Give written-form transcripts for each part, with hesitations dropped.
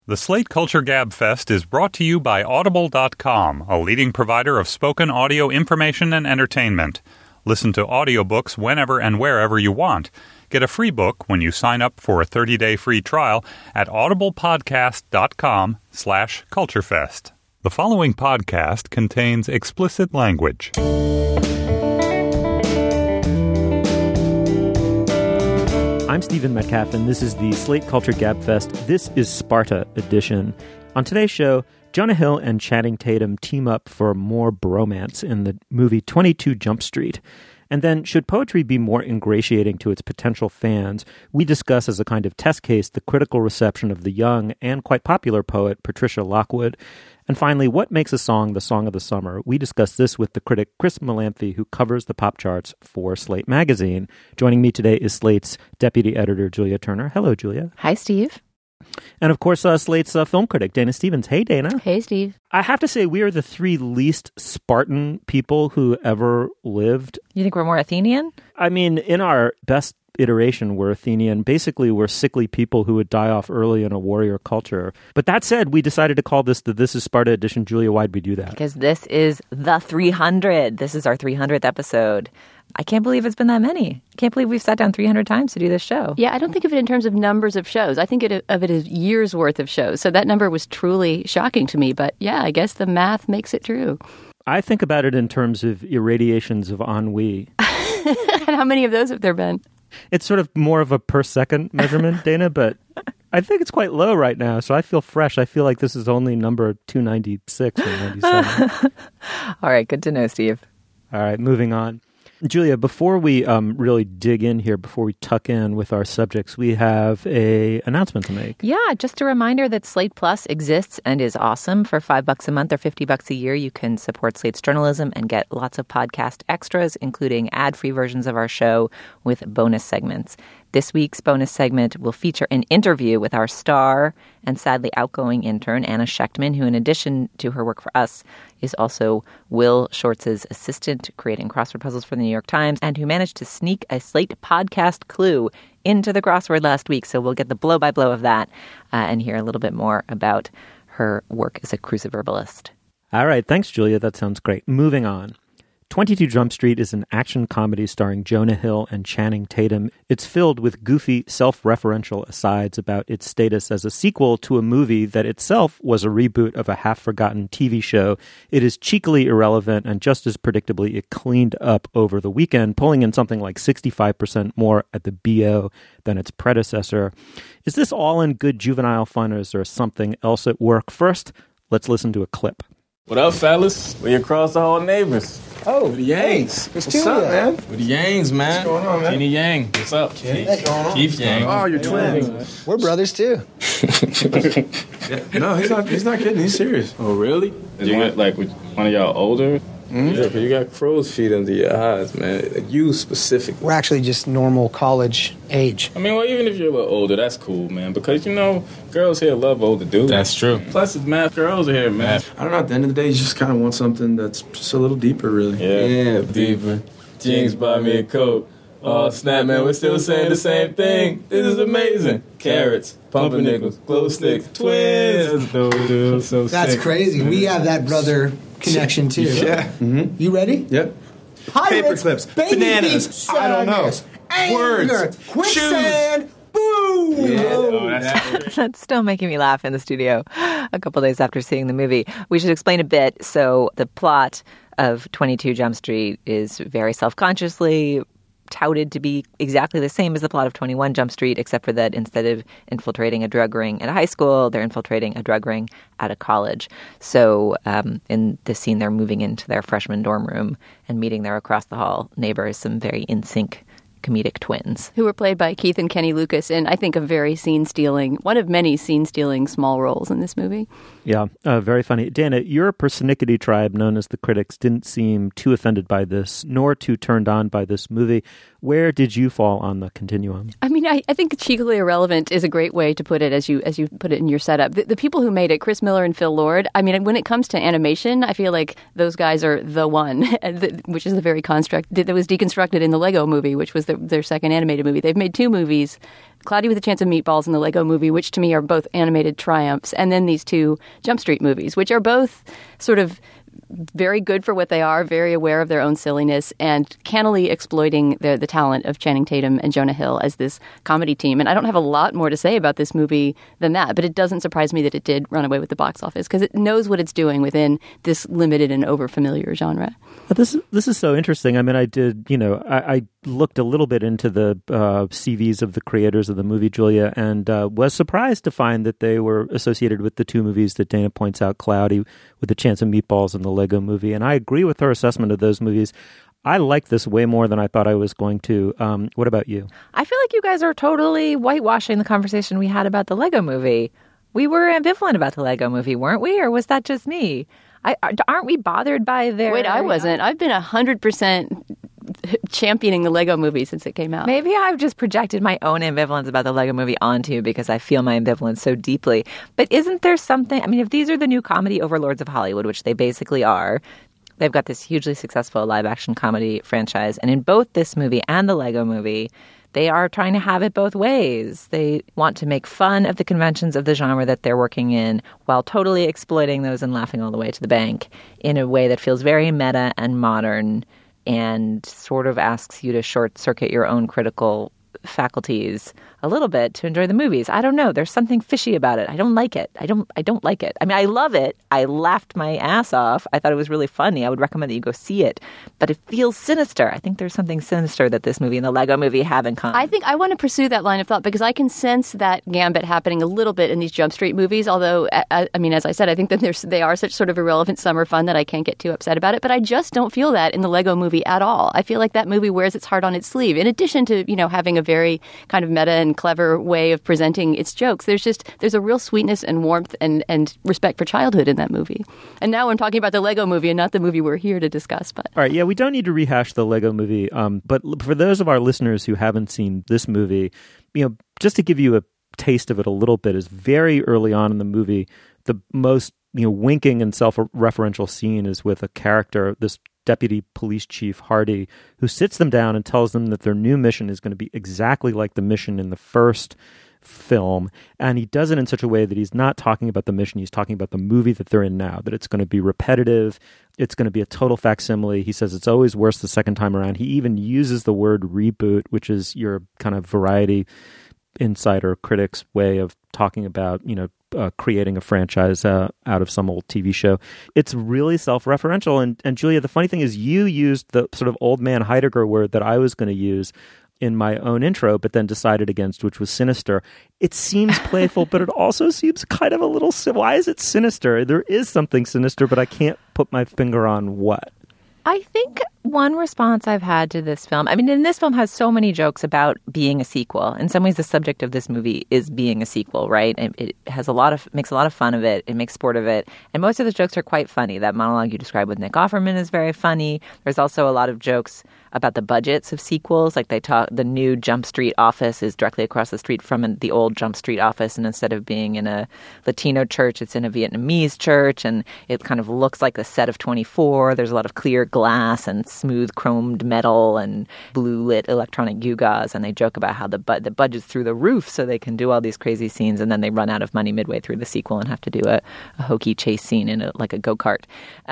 The Slate Culture Gab Fest is brought to you by Audible.com, a leading provider of spoken audio information and entertainment. Listen to audiobooks whenever and wherever you want. Get a free book when you sign up for a 30-day free trial at audiblepodcast.com/culturefest. The following podcast contains explicit language. I'm Stephen Metcalf, and this is the Slate Culture Gab Fest. This is Sparta edition. On today's show, Jonah Hill and Channing Tatum team up for more bromance in the movie 22 Jump Street. And then, should poetry be more ingratiating to its potential fans, we discuss as a kind of test case the critical reception of the young and quite popular poet Patricia Lockwood. And finally, what makes a song the song of the summer? We discuss this with the critic Chris Molanphy, who covers the pop charts for Slate magazine. Joining me today is Slate's deputy editor, Julia Turner. Hello, Julia. Hi, Steve. And of course, Slate's film critic, Dana Stevens. Hey, Dana. Hey, Steve. I have to say, we are the three least Spartan people who ever lived. You think we're more Athenian? I mean, in our best iteration, we're Athenian. Basically, we're sickly people who would die off early in a warrior culture. But that said, we decided to call this the This is Sparta edition. Julia, why'd we do that? Because this is the 300. This is our 300th episode. I can't believe it's been that many. I can't believe we've sat down 300 times to do this show. Yeah, I don't think of it in terms of numbers of shows. I think of it as years' worth of shows. So that number was truly shocking to me. But yeah, I guess the math makes it true. I think about it in terms of irradiations of ennui. And how many of those have there been? It's sort of more of a per second measurement, Dana, but I think it's quite low right now. So I feel fresh. I feel like this is only number 296 or 97. All right, good to know, Steve. All right, moving on. Julia, before we really dig in here, before we tuck in with our subjects, we have an announcement to make. Yeah, just a reminder that Slate Plus exists and is awesome. For $5 a month or $50 a year, you can support Slate's journalism and get lots of podcast extras, including ad-free versions of our show with bonus segments. This week's bonus segment will feature an interview with our star and sadly outgoing intern, Anna Shechtman, who, in addition to her work for us, is also Will Shortz's assistant, creating crossword puzzles for the New York Times, and who managed to sneak a Slate podcast clue into the crossword last week. So we'll get the blow-by-blow of that and hear a little bit more about her work as a cruciverbalist. All right. Thanks, Julia. That sounds great. Moving on. 22 Jump Street is an action comedy starring Jonah Hill and Channing Tatum. It's filled with goofy, self-referential asides about its status as a sequel to a movie that itself was a reboot of a half-forgotten TV show. It is cheekily irrelevant, and just as predictably, it cleaned up over the weekend, pulling in something like 65% more at the BO than its predecessor. Is this all in good juvenile fun, or is there something else at work? First, let's listen to a clip. What up, fellas? We across the hall neighbors. Oh, the Yangs. Hey, what's up, man? With the Yangs, man. What's going on, man? Kenny Yang. What's up? Kenny. What's going on? Keith Yang. Oh, you're twins. We're brothers, too. No, he's not kidding. He's serious. Oh, really? Did you get, like, with one of y'all older? Mm-hmm. Yeah, because you got crow's feet under your eyes, man. You specifically. We're actually just normal college age. I mean, well, even if you're a little older, that's cool, man. Because, you know, girls here love older dudes. That's true. Plus, it's math girls are here, man. I don't know. At the end of the day, you just kind of want something that's just a little deeper, really. Yeah, deeper. Jinx buy me a coat. Oh, snap, man, we're still saying the same thing. This is amazing. Carrots, pumpernickels, glow sticks, twins. So That's sick. crazy. We have that brother connection, too. Yeah. Mm-hmm. You ready? Yep. Pirates, Paper clips, baby bananas, feet, I don't know. sadness, anger, Words, quicksand, boom! Yeah. Oh, that's That's still making me laugh in the studio a couple days after seeing the movie. We should explain a bit. So the plot of 22 Jump Street is very self-consciously touted to be exactly the same as the plot of 21 Jump Street, except for that instead of infiltrating a drug ring at a high school, they're infiltrating a drug ring at a college. So in this scene, they're moving into their freshman dorm room and meeting their across-the-hall neighbors, some very in-sync comedic twins. Who were played by Keith and Kenny Lucas, and I think a very scene-stealing, one of many scene-stealing small roles in this movie. Yeah, very funny. Dana, your persnickety tribe, known as the critics, didn't seem too offended by this, nor too turned on by this movie. Where did you fall on the continuum? I mean, I think cheekily irrelevant is a great way to put it, as you put it in your setup. The people who made it, Chris Miller and Phil Lord, I mean, when it comes to animation, I feel like those guys are the one, which is the very construct that was deconstructed in the Lego movie, which was their second animated movie. They've made two movies, Cloudy with a Chance of Meatballs and the Lego Movie, which to me are both animated triumphs, and then these two Jump Street movies, which are both sort of very good for what they are, very aware of their own silliness, and cannily exploiting the talent of Channing Tatum and Jonah Hill as this comedy team. And I don't have a lot more to say about this movie than that, but it doesn't surprise me that it did run away with the box office because it knows what it's doing within this limited and overfamiliar genre. This is so interesting. I mean, I looked a little bit into the CVs of the creators of the movie, Julia, and was surprised to find that they were associated with the two movies that Dana points out, Cloudy with a Chance of Meatballs and the Lego Movie. And I agree with her assessment of those movies. I like this way more than I thought I was going to. What about you? I feel like you guys are totally whitewashing the conversation we had about the Lego Movie. We were ambivalent about the Lego Movie, weren't we? Or was that just me? Aren't we bothered by their... Wait, I wasn't. I've been 100% championing the Lego Movie since it came out. Maybe I've just projected my own ambivalence about the Lego Movie onto you because I feel my ambivalence so deeply. But isn't there something... I mean, if these are the new comedy overlords of Hollywood, which they basically are, they've got this hugely successful live-action comedy franchise. And in both this movie and the Lego Movie, they are trying to have it both ways. They want to make fun of the conventions of the genre that they're working in while totally exploiting those and laughing all the way to the bank in a way that feels very meta and modern and sort of asks you to short-circuit your own critical faculties a little bit to enjoy the movies. I don't know. There's something fishy about it. I don't like it. I don't like it. I mean, I love it. I laughed my ass off. I thought it was really funny. I would recommend that you go see it. But it feels sinister. I think there's something sinister that this movie and the Lego Movie have in common. I think I want to pursue that line of thought because I can sense that gambit happening a little bit in these Jump Street movies. Although, I mean, as I said, I think that they are such sort of irrelevant summer fun that I can't get too upset about it. But I just don't feel that in the Lego Movie at all. I feel like that movie wears its heart on its sleeve. In addition to, having a very kind of meta and clever way of presenting its jokes, there's a real sweetness and warmth and respect for childhood in that movie. And now I'm talking about the Lego Movie and not the movie we're here to discuss. But all right, yeah, we don't need to rehash the Lego Movie. But for those of our listeners who haven't seen this movie, just to give you a taste of it a little bit, is very early on in the movie, the most winking and self-referential scene is with a character, this Deputy Police Chief Hardy, who sits them down and tells them that their new mission is going to be exactly like the mission in the first film. And he does it in such a way that he's not talking about the mission, he's talking about the movie that they're in now, that it's going to be repetitive, it's going to be a total facsimile. He says it's always worse the second time around. He even uses the word reboot, which is your kind of Variety insider critic's way of talking about, creating a franchise out of some old TV show. It's really self-referential. And Julia, the funny thing is you used the sort of old man Heidegger word that I was going to use in my own intro, but then decided against, which was sinister. It seems playful, but it also seems kind of a little... Why is it sinister? There is something sinister, but I can't put my finger on what. I think one response I've had to this film, I mean, and this film has so many jokes about being a sequel. In some ways, the subject of this movie is being a sequel, right? It has makes a lot of fun of it. It makes sport of it. And most of the jokes are quite funny. That monologue you described with Nick Offerman is very funny. There's also a lot of jokes about the budgets of sequels. Like the new Jump Street office is directly across the street from the old Jump Street office. And instead of being in a Latino church, it's in a Vietnamese church. And it kind of looks like the set of 24. There's a lot of clear glass and smooth chromed metal and blue lit electronic gewgaws. And they joke about how the budget's through the roof so they can do all these crazy scenes. And then they run out of money midway through the sequel and have to do a hokey chase scene in a go-kart.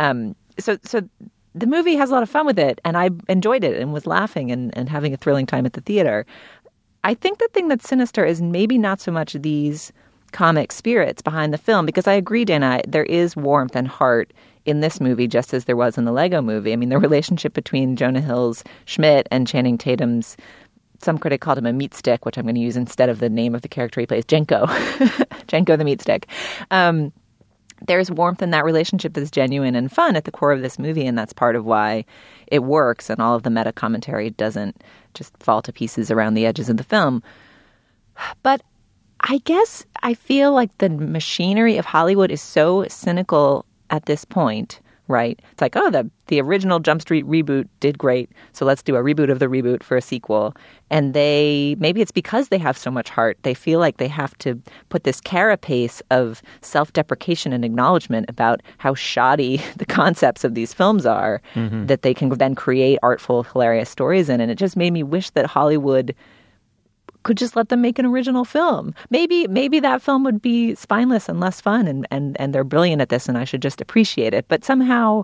So the movie has a lot of fun with it, and I enjoyed it and was laughing and having a thrilling time at the theater. I think the thing that's sinister is maybe not so much these comic spirits behind the film, because I agree, Dana, there is warmth and heart in this movie just as there was in the Lego Movie. I mean, the relationship between Jonah Hill's Schmidt and Channing Tatum's, some critic called him a meat stick, which I'm going to use instead of the name of the character he plays, Jenko. Jenko the meat stick. There's warmth in that relationship that's genuine and fun at the core of this movie, and that's part of why it works, and all of the meta commentary doesn't just fall to pieces around the edges of the film. But I guess I feel like the machinery of Hollywood is so cynical at this point, right? It's like, oh, the original Jump Street reboot did great, so let's do a reboot of the reboot for a sequel. And maybe it's because they have so much heart, they feel like they have to put this carapace of self-deprecation and acknowledgement about how shoddy the concepts of these films are, that they can then create artful, hilarious stories in. And it just made me wish that Hollywood could just let them make an original film. Maybe that film would be spineless and less fun, and they're brilliant at this, and I should just appreciate it. But somehow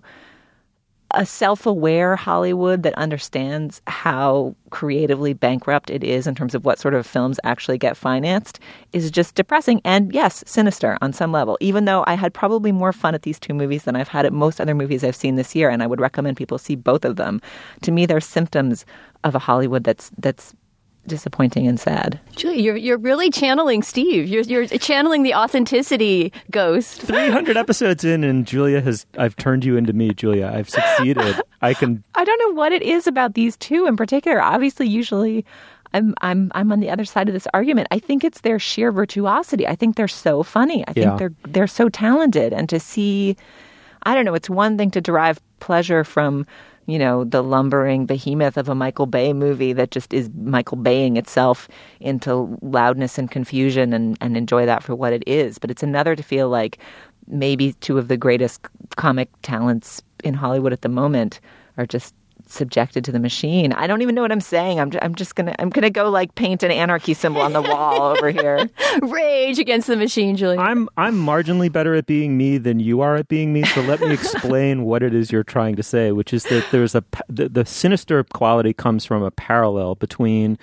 a self-aware Hollywood that understands how creatively bankrupt it is in terms of what sort of films actually get financed is just depressing and, yes, sinister on some level, even though I had probably more fun at these two movies than I've had at most other movies I've seen this year, and I would recommend people see both of them. To me, they're symptoms of a Hollywood that's disappointing and sad. Julia, you're really channeling Steve. You're channeling the authenticity ghost. 300 episodes in, and I've turned you into me, Julia. I've succeeded. I don't know what it is about these two in particular. Obviously, usually I'm on the other side of this argument. I think it's their sheer virtuosity. I think they're so funny. I think they're so talented. And to see, I don't know, it's one thing to derive pleasure from, the lumbering behemoth of a Michael Bay movie that just is Michael Baying itself into loudness and confusion and enjoy that for what it is. But it's another to feel like maybe two of the greatest comic talents in Hollywood at the moment are just subjected to the machine. I don't even know what I'm saying. I'm gonna go like paint an anarchy symbol on the wall over here. Rage against the machine, Julia. I'm marginally better at being me than you are at being me. So let me explain what it is you're trying to say, which is that there's the sinister quality comes from a parallel between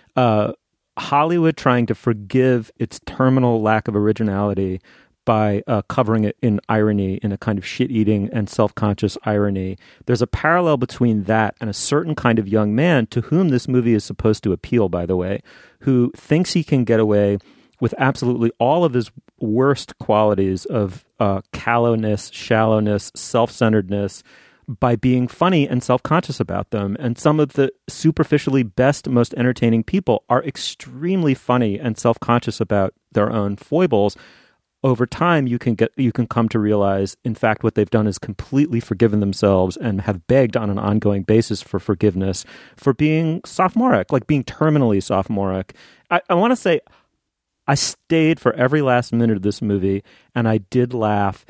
Hollywood trying to forgive its terminal lack of originality by covering it in irony, in a kind of shit-eating and self-conscious irony. There's a parallel between that and a certain kind of young man to whom this movie is supposed to appeal, by the way, who thinks he can get away with absolutely all of his worst qualities of callowness, shallowness, self-centeredness by being funny and self-conscious about them. And some of the superficially best, most entertaining people are extremely funny and self-conscious about their own foibles. Over time, you can come to realize, in fact, what they've done is completely forgiven themselves and have begged on an ongoing basis for forgiveness for being sophomoric, like being terminally sophomoric. I want to say I stayed for every last minute of this movie, and I did laugh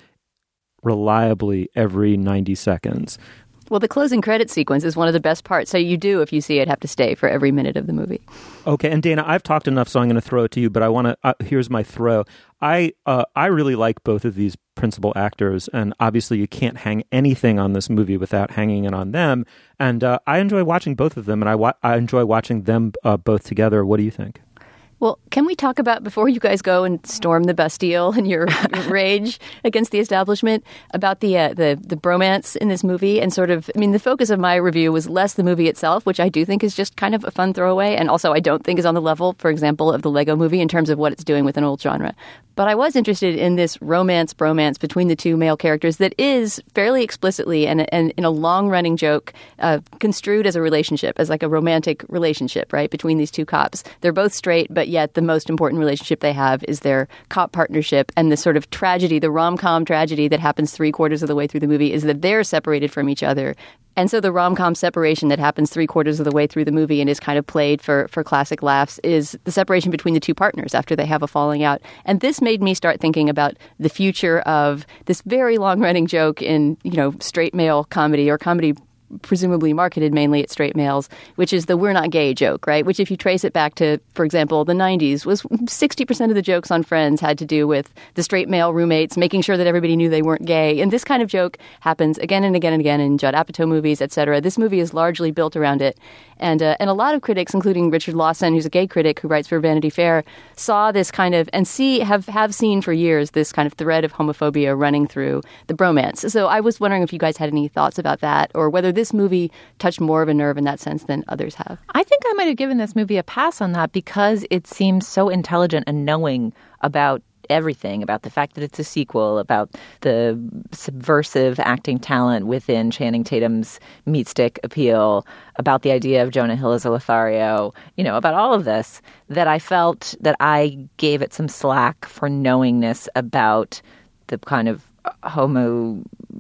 reliably every 90 seconds. Well, the closing credit sequence is one of the best parts. So you do, if you see it, have to stay for every minute of the movie. Okay, and Dana, I've talked enough, so I'm going to throw it to you. But I want to. Here's my throw. I really like both of these principal actors, and obviously you can't hang anything on this movie without hanging it on them. And I enjoy watching both of them, and I enjoy watching them both together. What do you think? Well, can we talk about, before you guys go and storm the Bastille and your rage against the establishment, about the bromance in this movie and sort of, the focus of my review was less the movie itself, which I do think is just kind of a fun throwaway, and also I don't think is on the level, for example, of the Lego Movie in terms of what it's doing with an old genre. But I was interested in this bromance between the two male characters that is fairly explicitly and in a long-running joke construed as a relationship, as like a romantic relationship, right, between these two cops. They're both straight, but yet the most important relationship they have is their cop partnership, and the sort of tragedy, the rom-com tragedy that happens 3/4 of the way through the movie is that they're separated from each other. And so the rom-com separation that happens 3/4 of the way through the movie and is kind of played for classic laughs is the separation between the two partners after they have a falling out. And this made me start thinking about the future of this very long-running joke in, straight male comedy, or comedy presumably marketed mainly at straight males, which is the "we're not gay" joke, right? Which, if you trace it back to, for example, the 90s, was 60% of the jokes on Friends had to do with the straight male roommates making sure that everybody knew they weren't gay. And this kind of joke happens again and again and again in Judd Apatow movies, etc. This movie is largely built around it. And a lot of critics, including Richard Lawson, who's a gay critic who writes for Vanity Fair, saw this kind of, and have seen for years, this kind of thread of homophobia running through the bromance. So I was wondering if you guys had any thoughts about that, or whether this movie touched more of a nerve in that sense than others have. I think I might have given this movie a pass on that because it seems so intelligent and knowing about everything, about the fact that it's a sequel, about the subversive acting talent within Channing Tatum's meat stick appeal, about the idea of Jonah Hill as a Lothario, about all of this, that I felt that I gave it some slack for knowingness about the kind of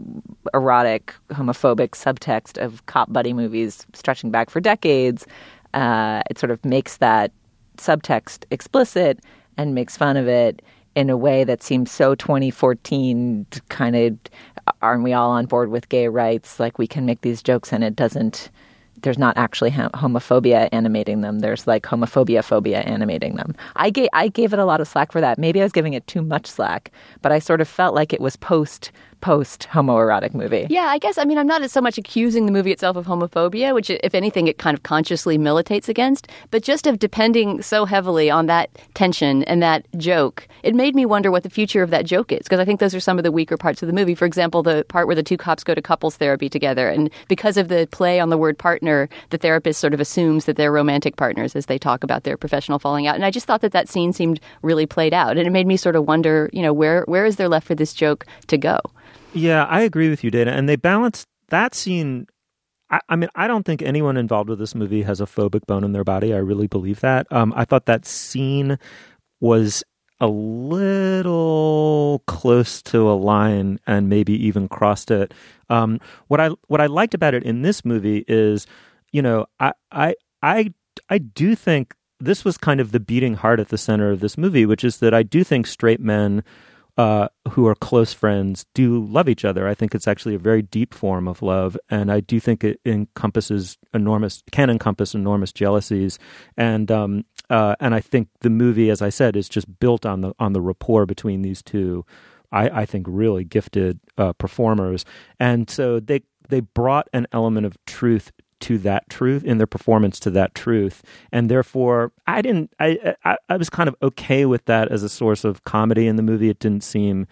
erotic, homophobic subtext of cop buddy movies stretching back for decades. It sort of makes that subtext explicit and makes fun of it in a way that seems so 2014 kind of, aren't we all on board with gay rights? Like, we can make these jokes and it doesn't, there's not actually homophobia animating them. There's like homophobia animating them. I gave it a lot of slack for that. Maybe I was giving it too much slack, but I sort of felt like it was post homoerotic movie. Yeah, I guess, I mean, I'm not so much accusing the movie itself of homophobia, which, if anything, it kind of consciously militates against, but just of depending so heavily on that tension and that joke, it made me wonder what the future of that joke is, because I think those are some of the weaker parts of the movie. For example, the part where the two cops go to couples therapy together, and because of the play on the word partner, the therapist sort of assumes that they're romantic partners as they talk about their professional falling out. And I just thought that scene seemed really played out, and it made me sort of wonder, where is there left for this joke to go? Yeah, I agree with you, Dana. And they balanced that scene. I mean, I don't think anyone involved with this movie has a phobic bone in their body. I really believe that. I thought that scene was a little close to a line and maybe even crossed it. What I liked about it in this movie is, I do think this was kind of the beating heart at the center of this movie, which is that I do think straight men who are close friends do love each other. I think it's actually a very deep form of love, and I do think it can encompass enormous jealousies, and I think the movie, as I said, is just built on the rapport between these two. I think really gifted performers, and so they brought an element of truth to that truth in their performance to that truth, and therefore I was kind of okay with that as a source of comedy in the movie. It didn't seem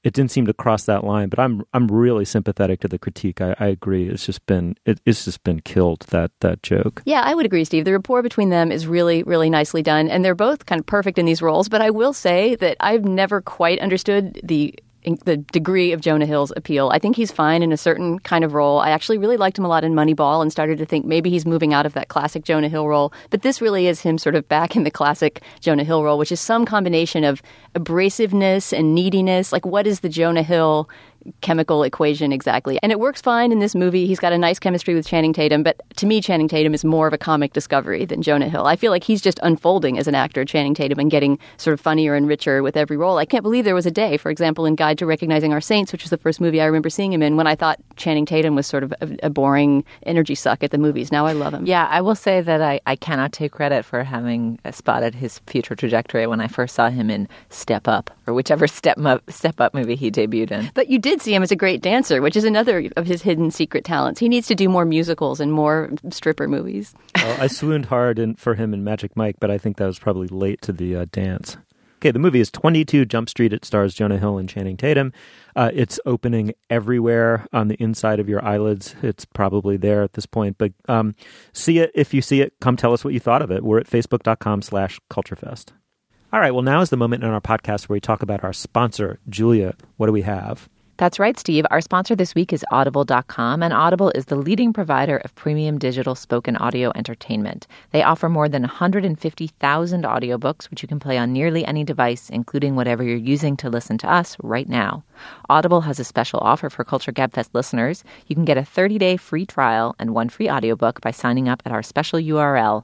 to cross that line, but I'm really sympathetic to the critique. I agree. It's just been killed, that joke. Yeah, I would agree, Steve. The rapport between them is really, really nicely done, and they're both kind of perfect in these roles. But I will say that I've never quite understood the degree of Jonah Hill's appeal. I think he's fine in a certain kind of role. I actually really liked him a lot in Moneyball and started to think maybe he's moving out of that classic Jonah Hill role. But this really is him sort of back in the classic Jonah Hill role, which is some combination of abrasiveness and neediness. Like, what is the Jonah Hill chemical equation exactly? And it works fine in this movie. He's got a nice chemistry with Channing Tatum, but to me, Channing Tatum is more of a comic discovery than Jonah Hill. I feel like he's just unfolding as an actor, Channing Tatum, and getting sort of funnier and richer with every role. I can't believe there was a day, for example, in Guide to Recognizing Our Saints, which was the first movie I remember seeing him in, when I thought Channing Tatum was sort of a boring energy suck at the movies. Now I love him. Yeah, I will say that I cannot take credit for having spotted his future trajectory when I first saw him in Step Up, or whichever Step Up movie he debuted in. But you did see him as a great dancer, which is another of his hidden secret talents. He needs to do more musicals and more stripper movies. Well, I swooned hard for him in Magic Mike, but I think that was probably late to the dance. Okay, the movie is 22 Jump Street. It stars Jonah Hill and Channing Tatum. It's opening everywhere on the inside of your eyelids. It's probably there at this point, but see it. If you see it, come tell us what you thought of it. We're at facebook.com/culturefest. All right, well, now is the moment in our podcast where we talk about our sponsor. Julia, what do we have? That's right, Steve. Our sponsor this week is Audible.com, and Audible is the leading provider of premium digital spoken audio entertainment. They offer more than 150,000 audiobooks, which you can play on nearly any device, including whatever you're using to listen to us right now. Audible has a special offer for Culture Gabfest listeners. You can get a 30-day free trial and one free audiobook by signing up at our special URL,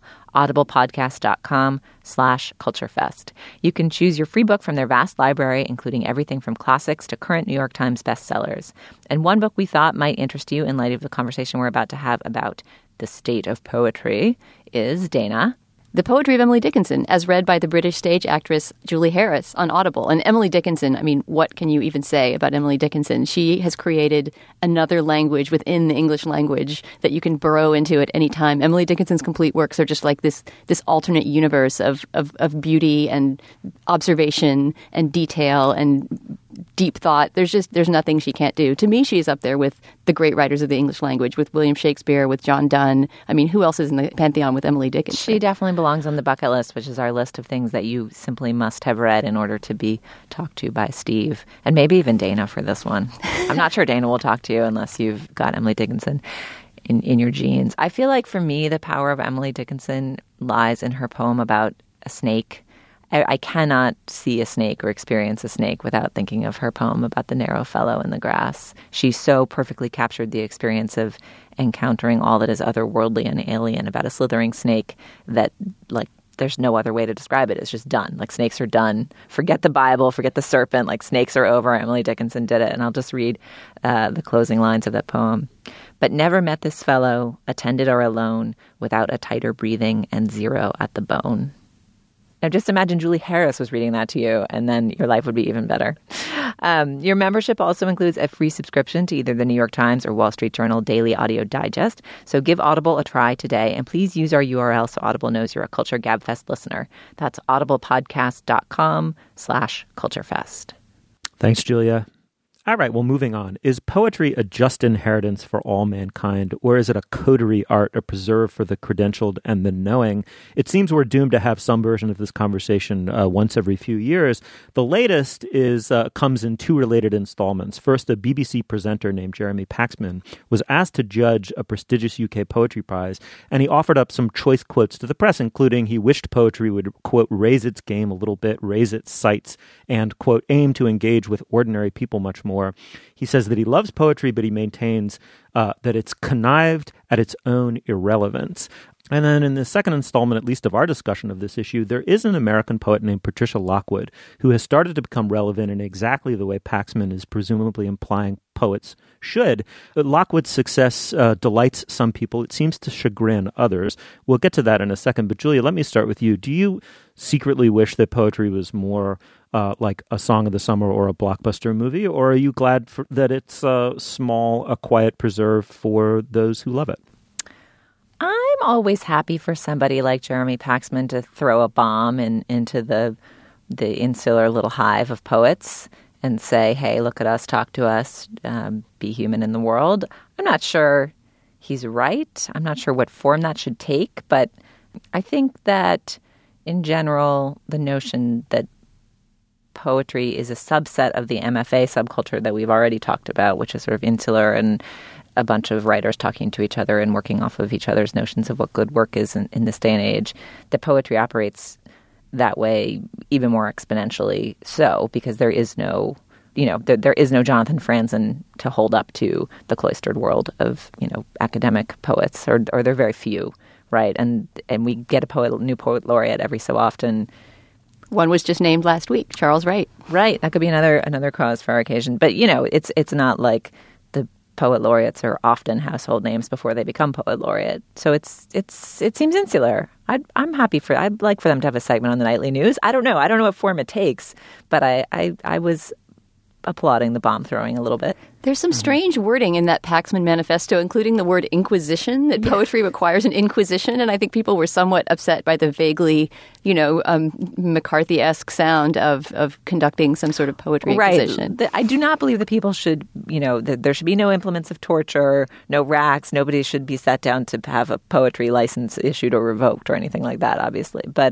audiblepodcast.com/culturefest. You can choose your free book from their vast library, including everything from classics to current New York Times bestsellers. And one book we thought might interest you in light of the conversation we're about to have about the state of poetry is, Dana, The Poetry of Emily Dickinson, as read by the British stage actress Julie Harris on Audible. And Emily Dickinson, I mean, what can you even say about Emily Dickinson? She has created another language within the English language that you can burrow into at any time. Emily Dickinson's complete works are just like this alternate universe of beauty and observation and detail and deep thought. There's nothing she can't do. To me, she's up there with the great writers of the English language, with William Shakespeare, with John Donne. I mean, who else is in the pantheon with Emily Dickinson? She definitely belongs on the bucket list, which is our list of things that you simply must have read in order to be talked to by Steve, and maybe even Dana for this one. I'm not sure Dana will talk to you unless you've got Emily Dickinson in your genes. I feel like for me, the power of Emily Dickinson lies in her poem about a snake I cannot see a snake or experience a snake without thinking of her poem about the narrow fellow in the grass. She so perfectly captured the experience of encountering all that is otherworldly and alien about a slithering snake that, like, there's no other way to describe it. It's just done. Like, snakes are done. Forget the Bible, forget the serpent. Like, snakes are over. Emily Dickinson did it. And I'll just read the closing lines of that poem. But never met this fellow, attended or alone, without a tighter breathing and zero at the bone. Now, just imagine Julie Harris was reading that to you, and then your life would be even better. Your membership also includes a free subscription to either the New York Times or Wall Street Journal Daily Audio Digest. So give Audible a try today, and please use our URL so Audible knows you're a Culture Gabfest listener. That's audiblepodcast.com/culturefest. Thanks, Julia. All right, well, moving on. Is poetry a just inheritance for all mankind, or is it a coterie art, a preserve for the credentialed and the knowing? It seems we're doomed to have some version of this conversation once every few years. The latest comes in two related installments. First, a BBC presenter named Jeremy Paxman was asked to judge a prestigious UK poetry prize, and he offered up some choice quotes to the press, including he wished poetry would, quote, raise its game a little bit, raise its sights, and, quote, aim to engage with ordinary people much more. He says that he loves poetry, but he maintains that it's connived at its own irrelevance. And then in the second installment, at least of our discussion of this issue, there is an American poet named Patricia Lockwood who has started to become relevant in exactly the way Paxman is presumably implying poets should. Lockwood's success delights some people. It seems to chagrin others. We'll get to that in a second. But Julia, let me start with you. Do you secretly wish that poetry was more like a Song of the Summer or a blockbuster movie, or are you glad that it's a quiet preserve for those who love it? I'm always happy for somebody like Jeremy Paxman to throw a bomb into the insular little hive of poets and say, hey, look at us, talk to us, be human in the world. I'm not sure he's right. I'm not sure what form that should take, but I think that in general, the notion that poetry is a subset of the MFA subculture that we've already talked about, which is sort of insular and a bunch of writers talking to each other and working off of each other's notions of what good work is in this day and age, that poetry operates that way even more exponentially so, because there is no, there is no Jonathan Franzen to hold up to the cloistered world of, academic poets, or there are very few, right? And we get a new poet laureate every so often. One was just named last week, Charles Wright. Right. That could be another cause for our occasion. But, it's not like the poet laureates are often household names before they become poet laureate. So it seems insular. I'd like for them to have a segment on the Nightly News. I don't know what form it takes, but I was applauding the bomb throwing a little bit. There's some strange wording in that Paxman manifesto, including the word inquisition, that poetry requires an inquisition. And I think people were somewhat upset by the vaguely, McCarthy-esque sound of conducting some sort of poetry inquisition. Right. I do not believe that people should, that there should be no implements of torture, no racks. Nobody should be set down to have a poetry license issued or revoked or anything like that, obviously. But,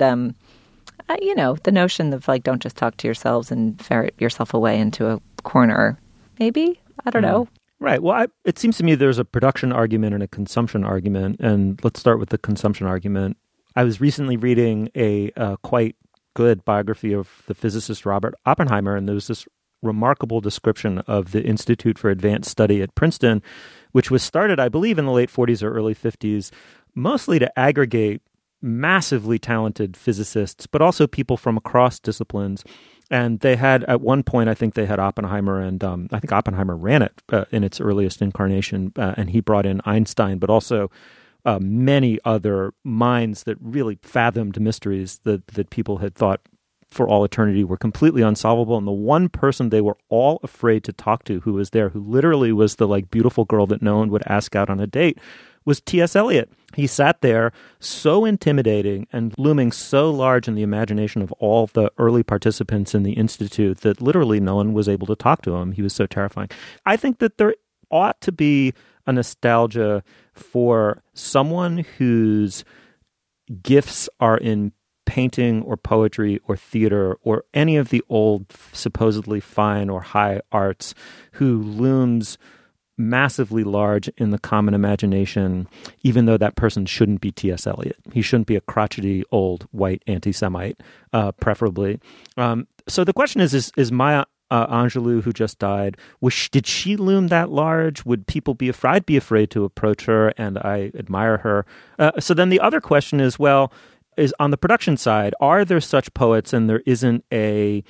the notion of, don't just talk to yourselves and ferret yourself away into a corner, maybe? I don't know. Right. Well, it seems to me there's a production argument and a consumption argument. And let's start with the consumption argument. I was recently reading a quite good biography of the physicist Robert Oppenheimer, and there was this remarkable description of the Institute for Advanced Study at Princeton, which was started, I believe, in the late 40s or early 50s, mostly to aggregate massively talented physicists, but also people from across disciplines. And they had, at one point, I think they had Oppenheimer, and I think Oppenheimer ran it in its earliest incarnation, and he brought in Einstein, but also many other minds that really fathomed mysteries that people had thought for all eternity were completely unsolvable. And the one person they were all afraid to talk to who was there, who literally was the beautiful girl that no one would ask out on a date, was T.S. Eliot. He sat there so intimidating and looming so large in the imagination of all the early participants in the Institute that literally no one was able to talk to him. He was so terrifying. I think that there ought to be a nostalgia for someone whose gifts are in painting or poetry or theater or any of the old supposedly fine or high arts, who looms massively large in the common imagination, even though that person shouldn't be T.S. Eliot. He shouldn't be a crotchety, old, white anti-Semite, preferably. So the question is Maya Angelou, who just died, did she loom that large? Would people be afraid? I'd be afraid to approach her, and I admire her. So then the other question is, well, is on the production side, are there such poets and there isn't a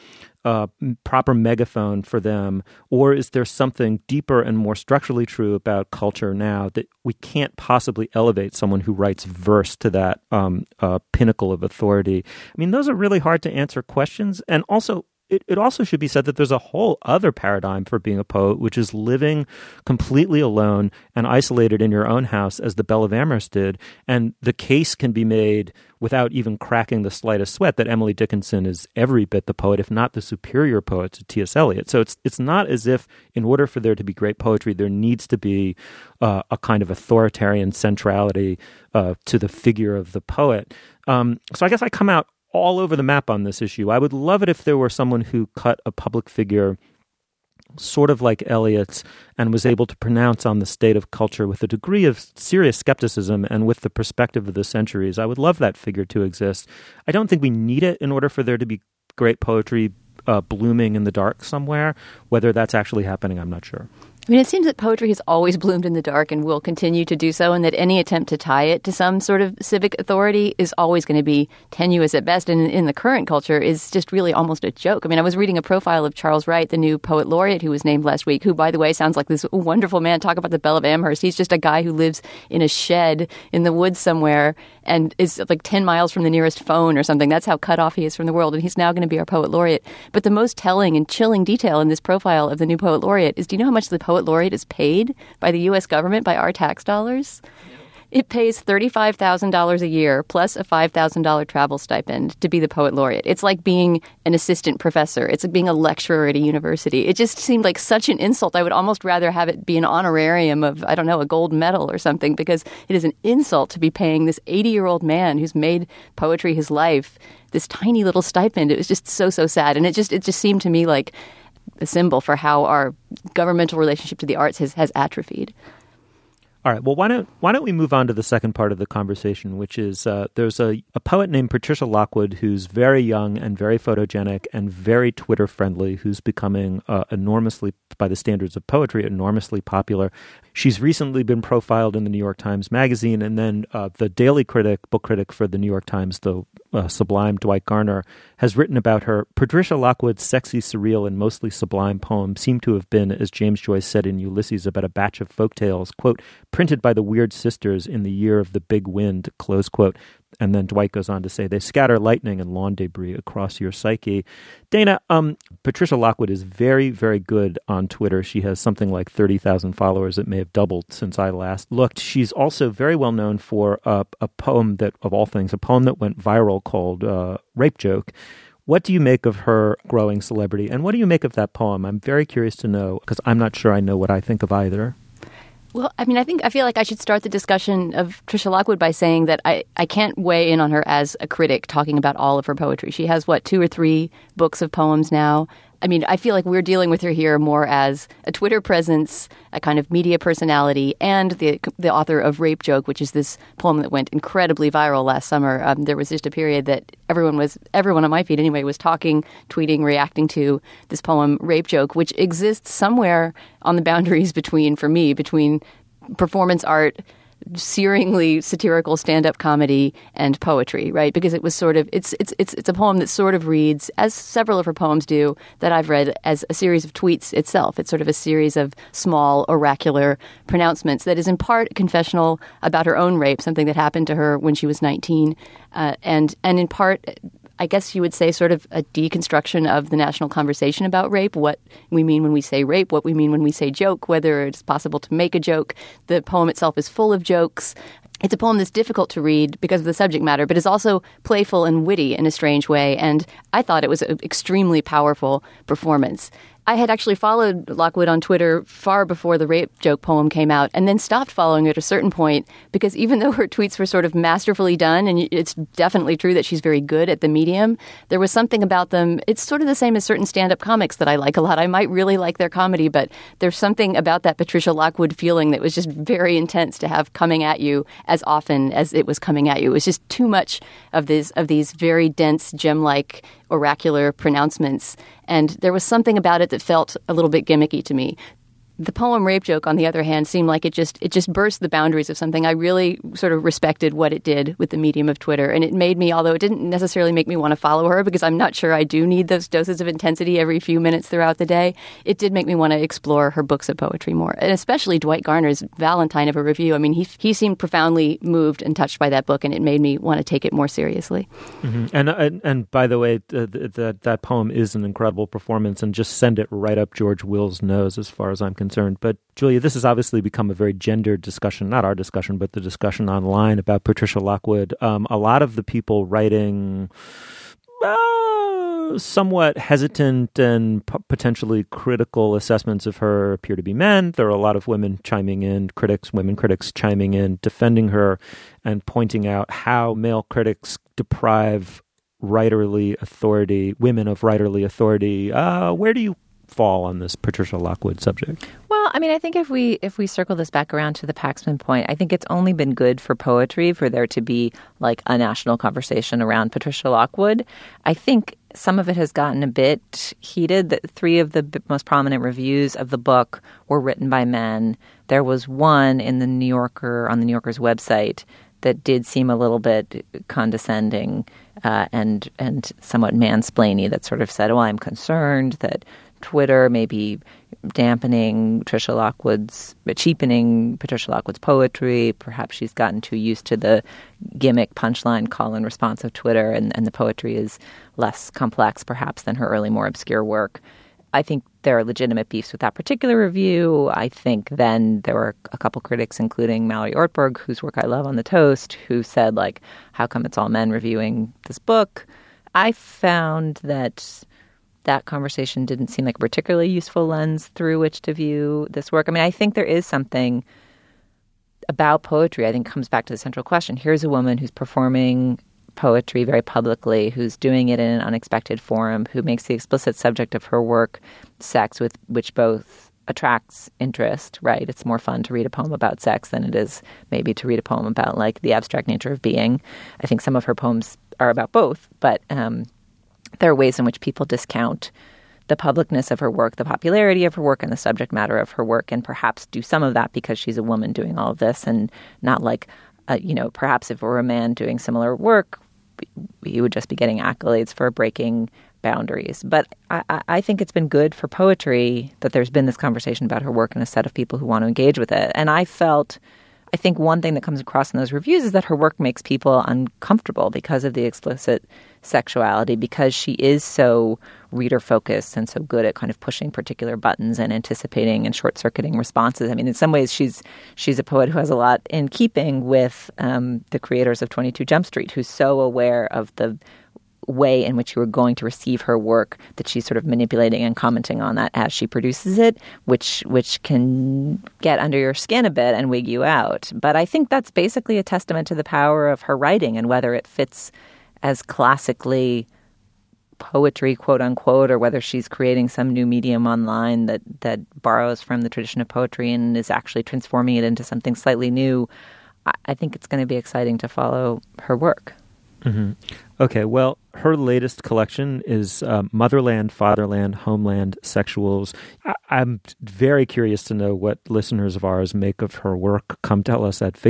proper megaphone for them, or is there something deeper and more structurally true about culture now that we can't possibly elevate someone who writes verse to that pinnacle of authority? I mean, those are really hard to answer questions, and also it also should be said that there's a whole other paradigm for being a poet, which is living completely alone and isolated in your own house, as the Belle of Amherst did. And the case can be made without even cracking the slightest sweat that Emily Dickinson is every bit the poet, if not the superior poet to T.S. Eliot. So it's not as if in order for there to be great poetry, there needs to be a kind of authoritarian centrality to the figure of the poet. So I guess I come out all over the map on this issue. I would love it if there were someone who cut a public figure sort of like Eliot's and was able to pronounce on the state of culture with a degree of serious skepticism and with the perspective of the centuries. I would love that figure to exist. I don't think we need it in order for there to be great poetry blooming in the dark somewhere. Whether that's actually happening, I'm not sure. I mean, it seems that poetry has always bloomed in the dark and will continue to do so, and that any attempt to tie it to some sort of civic authority is always going to be tenuous at best, and in the current culture is just really almost a joke. I mean, I was reading a profile of Charles Wright, the new poet laureate who was named last week, who, by the way, sounds like this wonderful man. Talk about the Belle of Amherst. He's just a guy who lives in a shed in the woods somewhere and is like 10 miles from the nearest phone or something. That's how cut off he is from the world, and he's now going to be our poet laureate. But the most telling and chilling detail in this profile of the new poet laureate is, do you know how much the poet laureate is paid by the U.S. government, by our tax dollars? It pays $35,000 a year plus a $5,000 travel stipend to be the poet laureate. It's like being an assistant professor. It's like being a lecturer at a university. It just seemed like such an insult. I would almost rather have it be an honorarium of, I don't know, a gold medal or something, because it is an insult to be paying this 80-year-old man who's made poetry his life this tiny little stipend. It was just so sad. And it just seemed to me like a symbol for how our governmental relationship to the arts has atrophied. All right. Well, why don't we move on to the second part of the conversation, which is there's a poet named Patricia Lockwood who's very young and very photogenic and very Twitter friendly, who's becoming enormously, by the standards of poetry, enormously popular. She's recently been profiled in the New York Times Magazine, and then the daily book critic for the New York Times, the sublime Dwight Garner, has written about her. Patricia Lockwood's sexy, surreal, and mostly sublime poem seem to have been, as James Joyce said in Ulysses, about a batch of folktales, quote, printed by the weird sisters in the year of the big wind, close quote. And then Dwight goes on to say, they scatter lightning and lawn debris across your psyche. Dana, Patricia Lockwood is very, very good on Twitter. She has something like 30,000 followers. It may have doubled since I last looked. She's also very well known for a poem that, of all things, a poem that went viral called Rape Joke. What do you make of her growing celebrity? And what do you make of that poem? I'm very curious to know, because I'm not sure I know what I think of either. Well, I mean, I feel like I should start the discussion of Patricia Lockwood by saying that I can't weigh in on her as a critic talking about all of her poetry. She has, 2 or 3 books of poems now. I mean, I feel like we're dealing with her here more as a Twitter presence, a kind of media personality, and the author of Rape Joke, which is this poem that went incredibly viral last summer. There was just a period that everyone on my feed anyway, was talking, tweeting, reacting to this poem, Rape Joke, which exists somewhere on the boundaries between performance art, searingly satirical stand-up comedy, and poetry, right? Because it was sort of it's a poem that sort of reads, as several of her poems do that I've read, as a series of tweets itself. It's sort of a series of small oracular pronouncements that is in part confessional about her own rape, something that happened to her when she was 19, and in part, I guess you would say, sort of a deconstruction of the national conversation about rape, what we mean when we say rape, what we mean when we say joke, whether it's possible to make a joke. The poem itself is full of jokes. It's a poem that's difficult to read because of the subject matter, but is also playful and witty in a strange way. And I thought it was an extremely powerful performance. I had actually followed Lockwood on Twitter far before the rape joke poem came out, and then stopped following her at a certain point, because even though her tweets were sort of masterfully done, and it's definitely true that she's very good at the medium, there was something about them. It's sort of the same as certain stand-up comics that I like a lot. I might really like their comedy, but there's something about that Patricia Lockwood feeling that was just very intense to have coming at you as often as it was coming at you. It was just too much of these very dense, gem-like, oracular pronouncements, and there was something about it that felt a little bit gimmicky to me. The poem Rape Joke, on the other hand, seemed like it just burst the boundaries of something. I really sort of respected what it did with the medium of Twitter, and it made me, although it didn't necessarily make me want to follow her, because I'm not sure I do need those doses of intensity every few minutes throughout the day, it did make me want to explore her books of poetry more, and especially Dwight Garner's Valentine of a Review. I mean, he seemed profoundly moved and touched by that book, and it made me want to take it more seriously. Mm-hmm. And by the way, that poem is an incredible performance, and just send it right up George Will's nose as far as I'm concerned. But Julia, this has obviously become a very gendered discussion, not our discussion, but the discussion online about Patricia Lockwood. A lot of the people writing somewhat hesitant and potentially critical assessments of her appear to be men. There are a lot of women chiming in, women critics chiming in, defending her and pointing out how male critics deprive women of writerly authority. Where do you fall on this Patricia Lockwood subject? Well, I mean, I think if we circle this back around to the Paxman point, I think it's only been good for poetry for there to be like a national conversation around Patricia Lockwood. I think some of it has gotten a bit heated. That 3 of the most prominent reviews of the book were written by men. There was one in the New Yorker, on the New Yorker's website, that did seem a little bit condescending and somewhat mansplainy, that sort of said, well, I'm concerned that Twitter may be cheapening Patricia Lockwood's poetry. Perhaps she's gotten too used to the gimmick punchline call and response of Twitter, and the poetry is less complex perhaps than her early, more obscure work. I think there are legitimate beefs with that particular review. I think then there were a couple critics, including Mallory Ortberg, whose work I love, on The Toast, who said, like, how come it's all men reviewing this book? I found that conversation didn't seem like a particularly useful lens through which to view this work. I mean, I think there is something about poetry, I think, comes back to the central question. Here's a woman who's performing poetry very publicly, who's doing it in an unexpected forum, who makes the explicit subject of her work sex, which both attracts interest, right? It's more fun to read a poem about sex than it is maybe to read a poem about, like, the abstract nature of being. I think some of her poems are about both, but there are ways in which people discount the publicness of her work, the popularity of her work, and the subject matter of her work, and perhaps do some of that because she's a woman doing all of this, and not like, perhaps if it were a man doing similar work, he would just be getting accolades for breaking boundaries. But I think it's been good for poetry that there's been this conversation about her work and a set of people who want to engage with it. And I think one thing that comes across in those reviews is that her work makes people uncomfortable because of the explicit sexuality, because she is so reader-focused and so good at kind of pushing particular buttons and anticipating and short-circuiting responses. I mean, in some ways, she's a poet who has a lot in keeping with the creators of 22 Jump Street, who's so aware of the way in which you are going to receive her work that she's sort of manipulating and commenting on that as she produces it, which can get under your skin a bit and wig you out. But I think that's basically a testament to the power of her writing and whether it fits as classically poetry, quote unquote, or whether she's creating some new medium online that borrows from the tradition of poetry and is actually transforming it into something slightly new. I think it's going to be exciting to follow her work. Mm-hmm. Okay, well, her latest collection is Motherland, Fatherland, Homeland, Sexuals. I'm very curious to know what listeners of ours make of her work. Come tell us at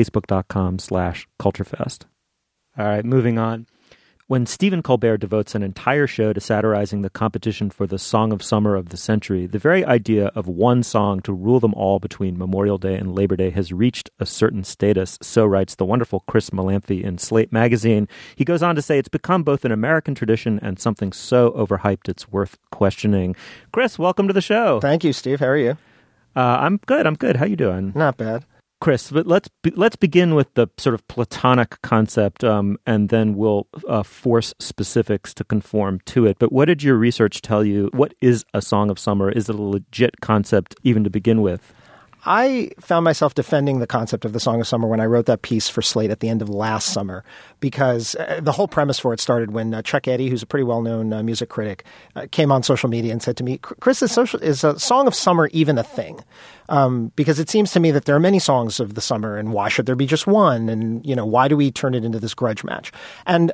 facebook.com/culturefest. All right, moving on. When Stephen Colbert devotes an entire show to satirizing the competition for the Song of Summer of the century, the very idea of one song to rule them all between Memorial Day and Labor Day has reached a certain status, so writes the wonderful Chris Malamphy in Slate magazine. He goes on to say it's become both an American tradition and something so overhyped it's worth questioning. Chris, welcome to the show. Thank you, Steve. How are you? I'm good. How you doing? Not bad. Chris, but let's begin with the sort of Platonic concept, and then we'll force specifics to conform to it. But what did your research tell you? What is a Song of Summer? Is it a legit concept even to begin with? I found myself defending the concept of the Song of Summer when I wrote that piece for Slate at the end of last summer, because the whole premise for it started when Chuck Eddy, who's a pretty well-known music critic, came on social media and said to me, Chris, is a Song of Summer even a thing? Because it seems to me that there are many songs of the summer, and why should there be just one? And, why do we turn it into this grudge match? And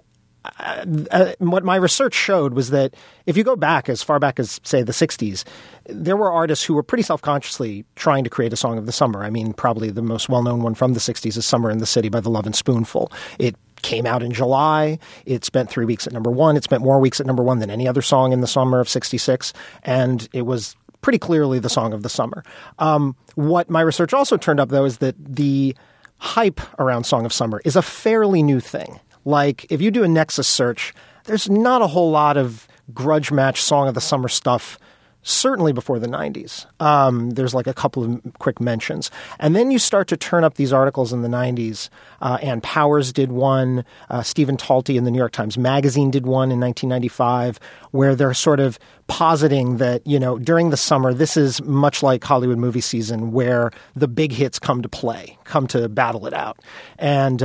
what my research showed was that if you go back as far back as, say, the 60s, there were artists who were pretty self-consciously trying to create a song of the summer. I mean, probably the most well-known one from the 60s is Summer in the City by the Lovin' Spoonful. It came out in July. It spent 3 weeks at number one. It spent more weeks at number one than any other song in the summer of 66. And it was pretty clearly the song of the summer. What my research also turned up, though, is that the hype around Song of Summer is a fairly new thing. Like, if you do a Nexus search, there's not a whole lot of grudge match Song of the Summer stuff, certainly before the 90s. There's like a couple of quick mentions. And then you start to turn up these articles in the 90s. Ann Powers did one. Stephen Talty in the New York Times Magazine did one in 1995, where they're sort of positing that, during the summer, this is much like Hollywood movie season, where the big hits come to play, come to battle it out. And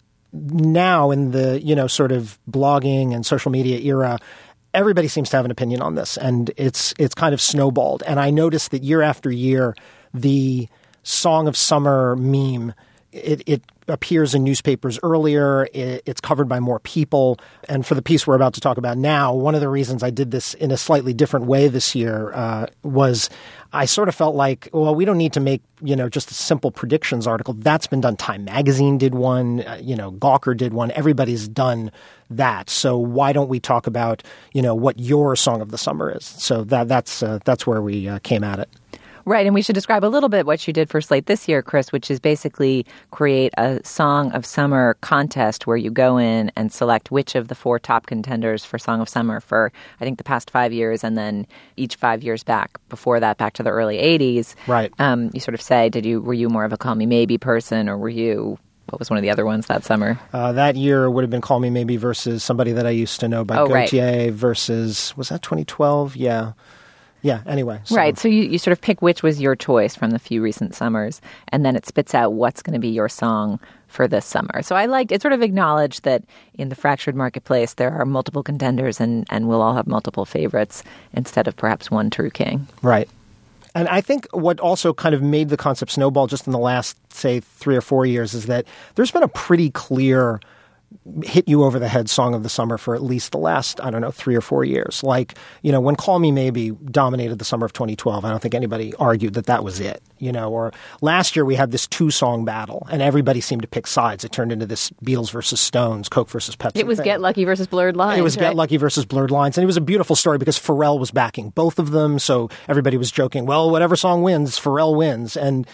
now in the, sort of blogging and social media era, everybody seems to have an opinion on this, and it's kind of snowballed. And I noticed that year after year, the Song of Summer meme, it appears in newspapers earlier. It's covered by more people. And for the piece we're about to talk about now, one of the reasons I did this in a slightly different way this year was I sort of felt like, well, we don't need to make, just a simple predictions article. That's been done. Time Magazine did one. Gawker did one. Everybody's done that. So why don't we talk about, what your Song of the Summer is? So that's where we came at it. Right, and we should describe a little bit what you did for Slate this year, Chris, which is basically create a Song of Summer contest where you go in and select which of the 4 top contenders for Song of Summer for, I think, the past 5 years, and then each 5 years back, before that, back to the early 80s. Right. You sort of say, were you more of a Call Me Maybe person, or were you... What was one of the other ones that summer? That year would have been Call Me Maybe versus Somebody That I Used to Know by Gautier versus, was that 2012? Yeah. Yeah, anyway. Right, so you sort of pick which was your choice from the few recent summers, and then it spits out what's going to be your song for this summer. So I liked it, sort of acknowledged that in the fractured marketplace there are multiple contenders and we'll all have multiple favorites instead of perhaps one true king. Right. And I think what also kind of made the concept snowball just in the last, say, 3 or 4 years is that there's been a pretty clear hit you over the head Song of the Summer for at least the last, 3 or 4 years. Like, when Call Me Maybe dominated the summer of 2012, I don't think anybody argued that was it, or last year we had this 2-song battle and everybody seemed to pick sides. It turned into this Beatles versus Stones, Coke versus Pepsi. It was Get Lucky versus Blurred Lines. It was Get Lucky versus Blurred Lines. And it was a beautiful story because Pharrell was backing both of them. So everybody was joking, well, whatever song wins, Pharrell wins. And,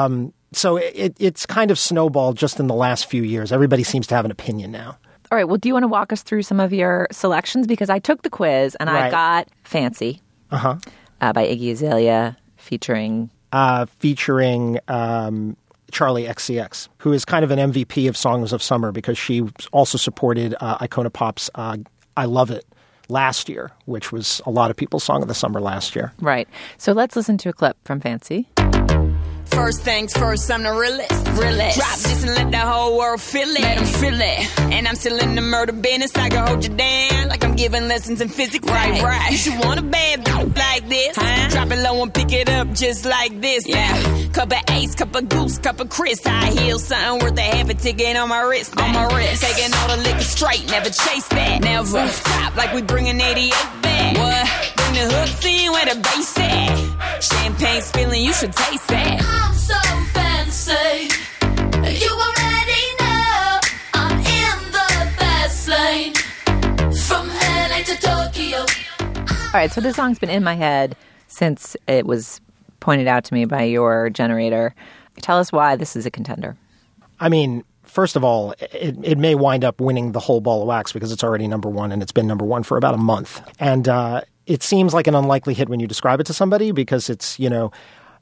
so it's kind of snowballed just in the last few years. Everybody seems to have an opinion now. All right. Well, do you want to walk us through some of your selections? Because I took the quiz and I got Fancy by Iggy Azalea featuring Charlie XCX, who is kind of an MVP of Songs of Summer because she also supported Icona Pop's I Love It last year, which was a lot of people's Song of the Summer last year. Right. So let's listen to a clip from Fancy. First things first, I'm the realest. Drop this and let the whole world feel it. Let them feel it. And I'm still in the murder business. I can hold you down like I'm giving lessons in physics. Right. You should want a bad like this. Drop it low and pick it up just like this. Yeah. Cup of Ace, cup of Goose, cup of Chris. High heels, something worth a half a ticket on my wrist. Taking all the liquor straight, never chase that. Never. Rooftop like we bringing 88 back. What? Bring the hooks in where the bass at. Champagne spilling, you should taste that. I'm so fancy. You already know I'm in the fast lane. From LA to Tokyo. All right, so this song's been in my head since it was pointed out to me by your generator. Tell us why this is a contender. I mean, first of all, it may wind up winning the whole ball of wax because it's already number one and it's been number one for about a month. And it seems like an unlikely hit when you describe it to somebody because it's,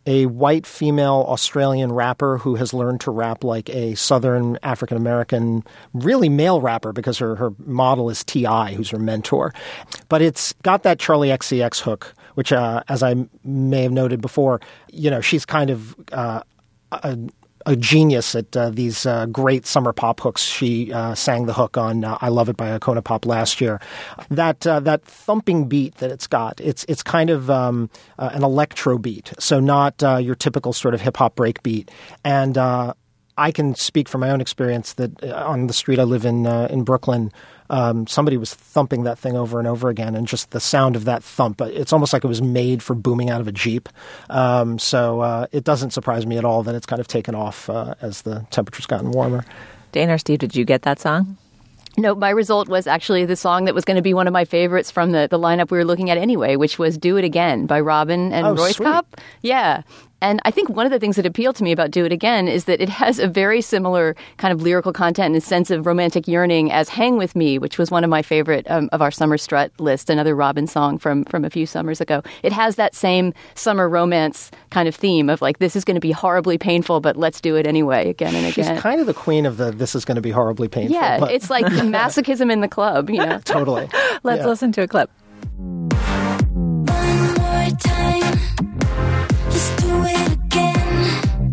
a white female Australian rapper who has learned to rap like a Southern African American, really male rapper, because her model is T.I., who's her mentor. But it's got that Charlie XCX hook, which, as I may have noted before, she's kind of a genius at these great summer pop hooks. She sang the hook on "I Love It" by Icona Pop last year. That thumping beat that it's got, it's kind of an electro beat, so not your typical sort of hip hop break beat. And I can speak from my own experience that on the street I live in Brooklyn, somebody was thumping that thing over and over again, and just the sound of that thump, it's almost like it was made for booming out of a Jeep. So it doesn't surprise me at all that it's kind of taken off as the temperature's gotten warmer. Dana or Steve, did you get that song? No, my result was actually the song that was going to be one of my favorites from the lineup we were looking at anyway, which was "Do It Again" by Robin and Royce Cop. Yeah. And I think one of the things that appealed to me about "Do It Again" is that it has a very similar kind of lyrical content and a sense of romantic yearning as "Hang With Me," which was one of my favorite of our Summer Strut list, another Robin song from a few summers ago. It has that same summer romance kind of theme of like, this is going to be horribly painful, but let's do it anyway, again and again. She's kind of the queen of the "this is going to be horribly painful." Yeah, it's like masochism in the club, Totally. Let's listen to a clip. One more time. Let's do it again.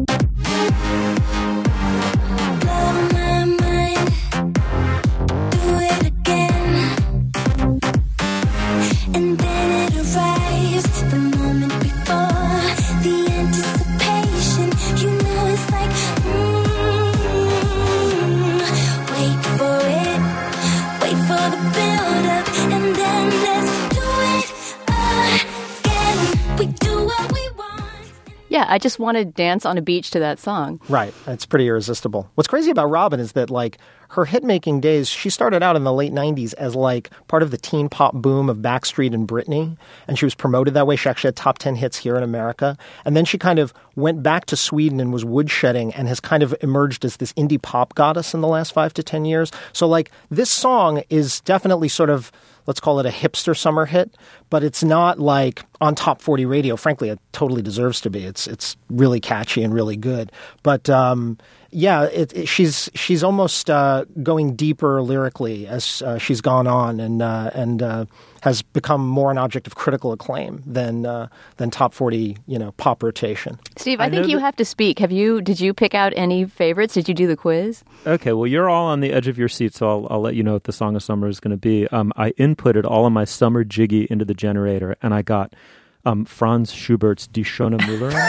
Blow my mind. Do it again. And then it arrives, the moment before, the anticipation. It's like, wait for it. Wait for the build-up, and then let's do it again. We do what we want. Yeah, I just want to dance on a beach to that song. Right. It's pretty irresistible. What's crazy about Robin is that, like, her hit-making days, she started out in the late 90s as, like, part of the teen pop boom of Backstreet and Britney, and she was promoted that way. She actually had top 10 hits here in America. And then she kind of went back to Sweden and was woodshedding and has kind of emerged as this indie pop goddess in the last 5 to 10 years. So, like, this song is definitely sort of, let's call it a hipster summer hit, but it's not like on top 40 radio. Frankly, it totally deserves to be. It's really catchy and really good. But yeah, she's almost going deeper lyrically as she's gone on, and has become more an object of critical acclaim than top 40 pop rotation. Steve, I think you have to speak. Did you pick out any favorites? Did you do the quiz? Okay, well, you're all on the edge of your seat, so I'll let you know what the Song of Summer is going to be. I inputted all of my summer jiggy into the generator, and I got Franz Schubert's Die Schöne Müllerin,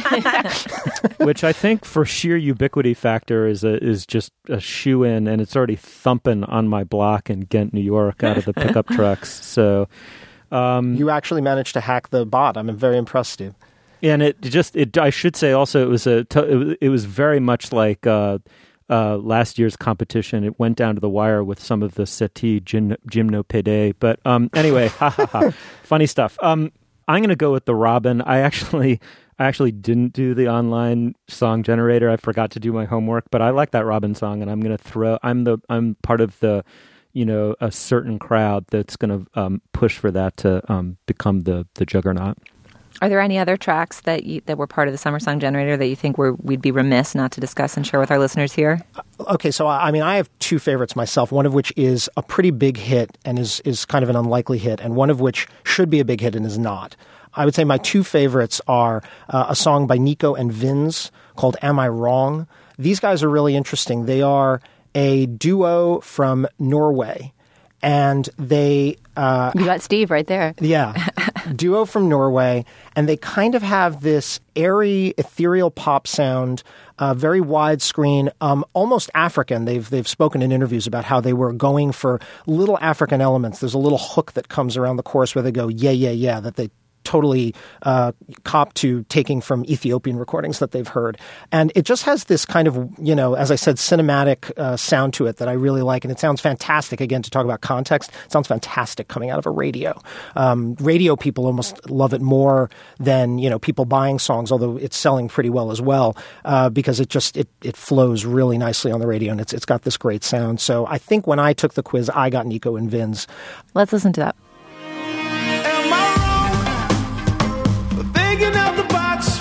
which I think for sheer ubiquity factor is just a shoe-in, and it's already thumping on my block in Ghent, New York, out of the pickup trucks. So you actually managed to hack the bot. I'm very impressed, Steve. And I should say also it was very much like last year's competition. It went down to the wire with some of the Settee Gymnopédie. But anyway, funny stuff. I'm going to go with the Robin. I actually didn't do the online song generator. I forgot to do my homework, but I like that Robin song, and I'm going to throw. I'm part of the, a certain crowd that's going to push for that to become the juggernaut. Are there any other tracks that were part of the Summer Song Generator that you think we'd be remiss not to discuss and share with our listeners here? Okay, so I have two favorites myself, one of which is a pretty big hit and is kind of an unlikely hit, and one of which should be a big hit and is not. I would say my two favorites are a song by Nico and Vinz called Am I Wrong? These guys are really interesting. They are a duo from Norway, and they... you got Steve right there. Yeah. Duo from Norway, and they kind of have this airy, ethereal pop sound, very widescreen, almost African. They've spoken in interviews about how they were going for little African elements. There's a little hook that comes around the chorus where they go, yeah, yeah, yeah, that they totally cop to taking from Ethiopian recordings that they've heard. And it just has this kind of, as I said, cinematic sound to it that I really like. And it sounds fantastic. Again, to talk about context, it sounds fantastic coming out of a radio. Radio people almost love it more than, people buying songs, although it's selling pretty well as well, because it flows really nicely on the radio, and it's got this great sound. So I think when I took the quiz, I got Nico and Vinz. Let's listen to that. Thinking out the box,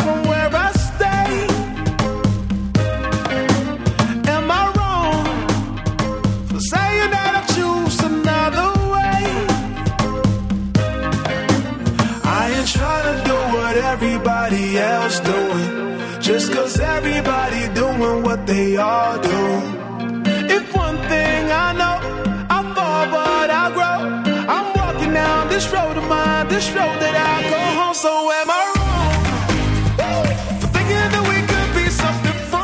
else doing. Just 'cause everybody doing what they all do. If one thing I know, I fall but I grow. I'm walking down this road of mine, this road that I go home. So am I wrong for thinking that we could be something for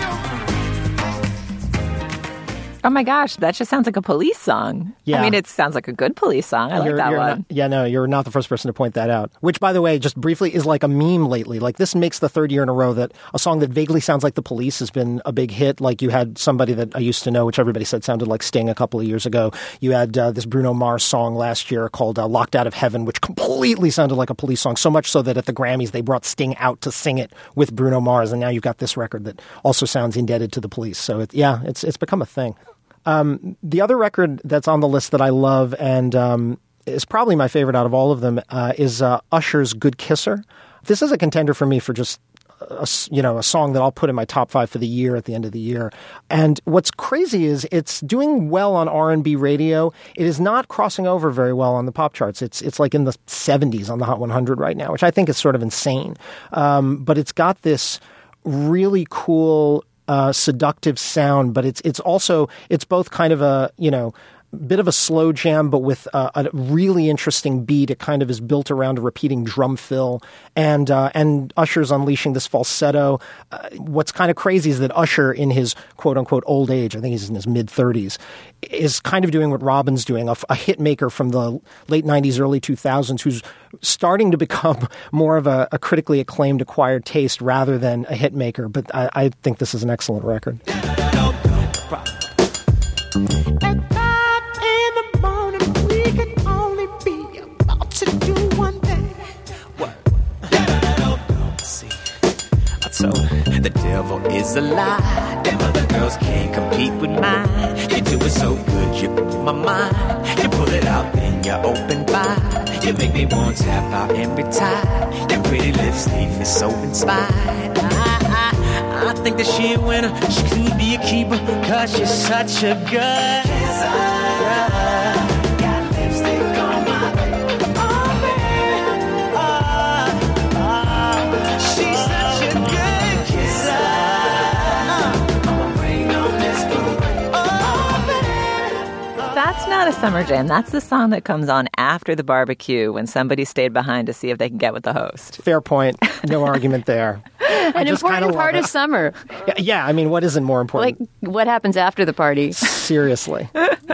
real? Oh my gosh, that just sounds like a police song. Yeah. I mean, it sounds like a good police song. I like that one. You're not the first person to point that out. Which, by the way, just briefly, is like a meme lately. Like, this makes the third year in a row that a song that vaguely sounds like The Police has been a big hit. Like, you had somebody that I used to know, which everybody said sounded like Sting a couple of years ago. You had this Bruno Mars song last year called Locked Out of Heaven, which completely sounded like a police song, so much so that at the Grammys they brought Sting out to sing it with Bruno Mars, and now you've got this record that also sounds indebted to The Police. So, it's become a thing. The other record that's on the list that I love and is probably my favorite out of all of them is Usher's Good Kisser. This is a contender for me for just a song that I'll put in my top 5 for the year at the end of the year. And what's crazy is it's doing well on R&B radio. It is not crossing over very well on the pop charts. It's like in the 70s on the Hot 100 right now, which I think is sort of insane. But it's got this really cool seductive sound, but it's both kind of a bit of a slow jam, but with a really interesting beat. It kind of is built around a repeating drum fill, and Usher's unleashing this falsetto. What's kind of crazy is that Usher, in his quote unquote old age, I think he's in his mid-30s, is kind of doing what Robin's doing, a hit maker from the late 90s, early 2000s, who's starting to become more of a critically acclaimed acquired taste rather than a hit maker. But I think this is an excellent record. So the devil is a lie. Them other girls can't compete with mine. You do it so good, you put my mind. You pull it out, then you open wide. You make me want to tap out and retire. Your pretty lipstick is so inspired. I think that she a winner. She could be a keeper, 'cause she's such a good kisser. Got lipstick on my she's such a good kisser. That's not a summer jam. That's the song that comes on after the barbecue when somebody stayed behind to see if they can get with the host. Fair point. No argument there. An important part of summer. Yeah, I mean, what isn't more important? Like, what happens after the party? Seriously.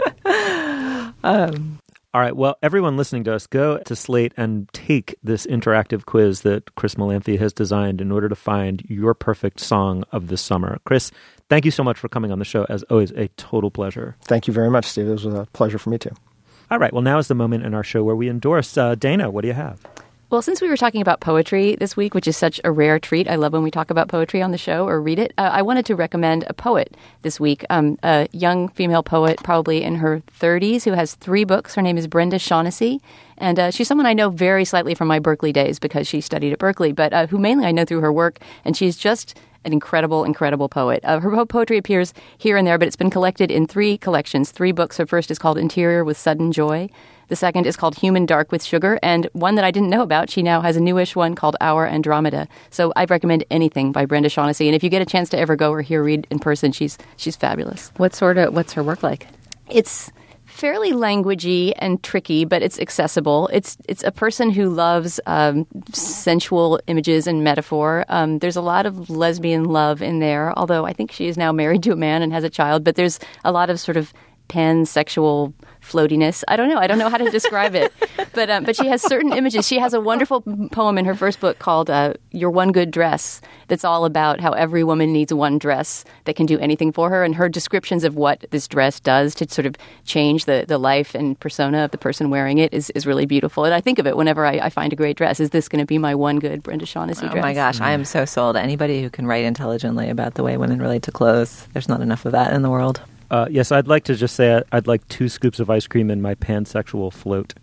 All right, well, everyone listening to us, go to Slate and take this interactive quiz that Chris Molanphy has designed in order to find your perfect song of the summer. Chris, thank you so much for coming on the show. As always, a total pleasure. Thank you very much, Steve. It was a pleasure for me, too. All right, well, now is the moment in our show where we endorse. Dana, what do you have? Well, since we were talking about poetry this week, which is such a rare treat, I love when we talk about poetry on the show or read it, I wanted to recommend a poet this week, a young female poet, probably in her 30s, who has 3 books. Her name is Brenda Shaughnessy, and she's someone I know very slightly from my Berkeley days because she studied at Berkeley, but who mainly I know through her work, and she's just an incredible, incredible poet. Her poetry appears here and there, but it's been collected in 3 collections, 3 books. Her first is called Interior with Sudden Joy. The second is called Human Dark with Sugar. And one that I didn't know about, she now has a newish one called Our Andromeda. So I recommend anything by Brenda Shaughnessy. And if you get a chance to ever go or hear read in person, she's fabulous. What's her work like? It's fairly languagey and tricky, but it's accessible. It's a person who loves sensual images and metaphor. There's a lot of lesbian love in there, although I think she is now married to a man and has a child, but there's a lot of sort of pansexual floatiness. I don't know how to describe it, but she has certain images. She has a wonderful poem in her first book called Your One Good Dress that's all about how every woman needs one dress that can do anything for her, and her descriptions of what this dress does to sort of change the life and persona of the person wearing it is really beautiful. And I think of it whenever I find a great dress. Is this going to be my one good Brenda Shaughnessy dress? Oh my gosh, I am so sold. Anybody who can write intelligently about the way women relate to clothes, there's not enough of that in the world. Yes, I'd like to just say I'd like 2 scoops of ice cream in my pansexual float.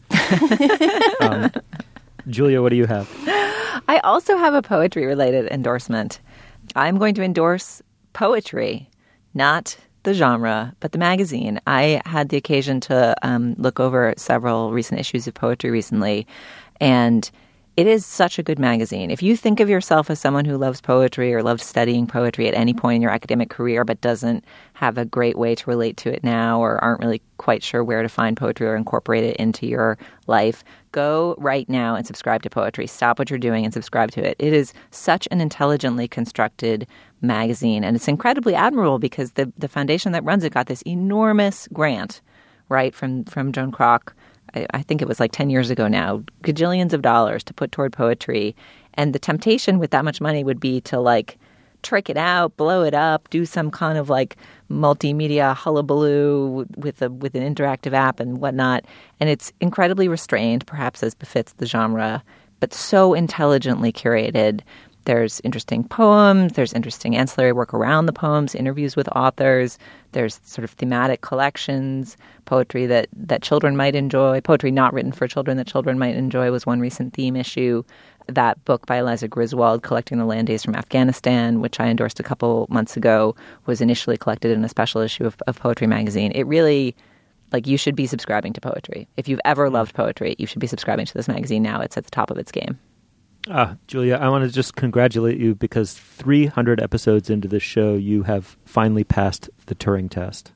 Julia, what do you have? I also have a poetry-related endorsement. I'm going to endorse poetry, not the genre, but the magazine. I had the occasion to look over several recent issues of poetry recently, and It is such a good magazine. If you think of yourself as someone who loves poetry or loves studying poetry at any point in your academic career but doesn't have a great way to relate to it now or aren't really quite sure where to find poetry or incorporate it into your life, go right now and subscribe to Poetry. Stop what you're doing and subscribe to it. It is such an intelligently constructed magazine, and it's incredibly admirable because the foundation that runs it got this enormous grant, right, from Joan Kroc. I think it was like 10 years ago now, gajillions of dollars to put toward poetry. And the temptation with that much money would be to like trick it out, blow it up, do some kind of like multimedia hullabaloo with an interactive app and whatnot. And it's incredibly restrained, perhaps as befits the genre, but so intelligently curated. There's interesting poems, there's interesting ancillary work around the poems, interviews with authors, there's sort of thematic collections, poetry that children might enjoy, poetry not written for children that children might enjoy was one recent theme issue. That book by Eliza Griswold, Collecting the Land Days from Afghanistan, which I endorsed a couple months ago, was initially collected in a special issue of Poetry magazine. It really, like, you should be subscribing to poetry. If you've ever loved poetry, you should be subscribing to this magazine now. It's at the top of its game. Julia, I want to just congratulate you because 300 episodes into this show, you have finally passed the Turing test.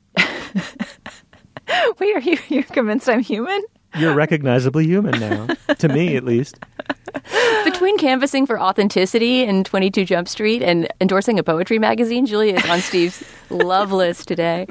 Wait, you're convinced I'm human? You're recognizably human now, to me at least. Between canvassing for authenticity in 22 Jump Street and endorsing a poetry magazine, Julia is on Steve's love list today.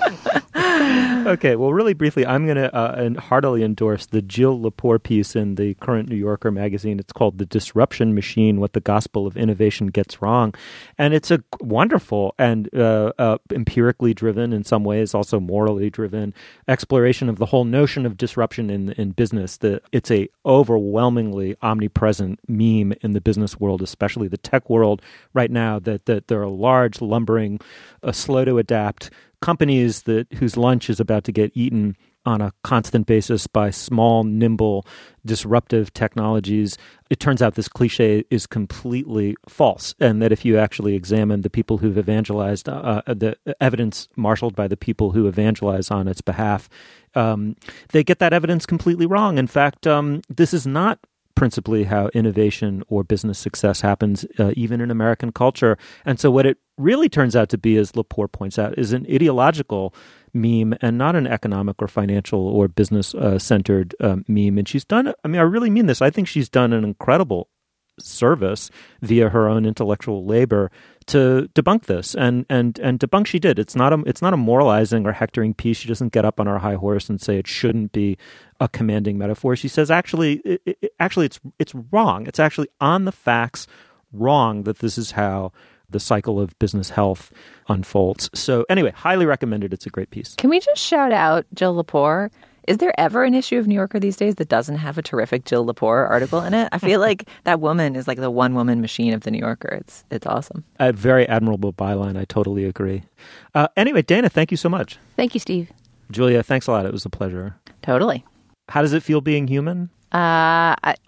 Okay, well, really briefly, I'm going to heartily endorse the Jill Lepore piece in the current New Yorker magazine. It's called The Disruption Machine, What the Gospel of Innovation Gets Wrong. And it's a wonderful and empirically driven, in some ways also morally driven, exploration of the whole notion of disruption in business. It's a overwhelmingly omnipresent meme in the business world, especially the tech world right now, that there are large, lumbering, slow to adapt companies whose lunch is about to get eaten on a constant basis by small, nimble, disruptive technologies. It turns out this cliche is completely false, and that if you actually examine the people who've evangelized, the evidence marshaled by the people who evangelize on its behalf, they get that evidence completely wrong. In fact, this is not principally how innovation or business success happens, even in American culture. And so what it really turns out to be, as Lepore points out, is an ideological meme and not an economic or financial or business-centered meme. And she's done, I really mean this, I think she's done an incredible service via her own intellectual labor to debunk this, and debunk she did. It's not a moralizing or hectoring piece. She doesn't get up on her high horse and say it shouldn't be a commanding metaphor. She says actually it's wrong. It's actually on the facts wrong that this is how the cycle of business health unfolds. So anyway, highly recommended. It's a great piece. Can we just shout out Jill Lepore? Is there ever an issue of New Yorker these days that doesn't have a terrific Jill Lepore article in it? I feel like that woman is like the one-woman machine of the New Yorker. It's awesome. A very admirable byline. I totally agree. Anyway, Dana, thank you so much. Thank you, Steve. Julia, thanks a lot. It was a pleasure. Totally. How does it feel being human? Bleep,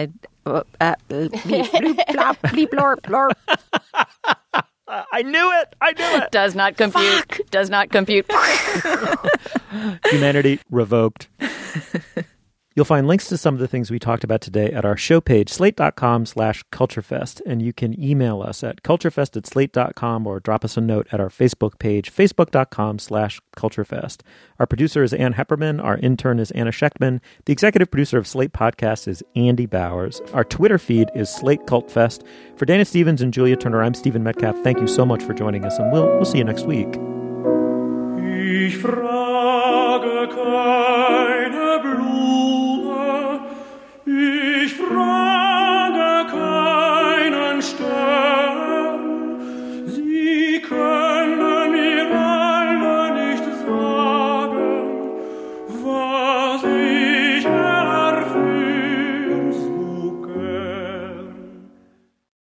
blop, bleep, lorp, lorp. I knew it. Does not compute. Fuck. Does not compute. Humanity revoked. You'll find links to some of the things we talked about today at our show page, slate.com/culturefest. And you can email us at culturefest@slate.com or drop us a note at our Facebook page, facebook.com/culturefest. Our producer is Ann Hepperman. Our intern is Anna Schechtman. The executive producer of Slate Podcasts is Andy Bowers. Our Twitter feed is Slate Cult Fest. For Dana Stevens and Julia Turner, I'm Stephen Metcalf. Thank you so much for joining us, and we'll see you next week. Ich frage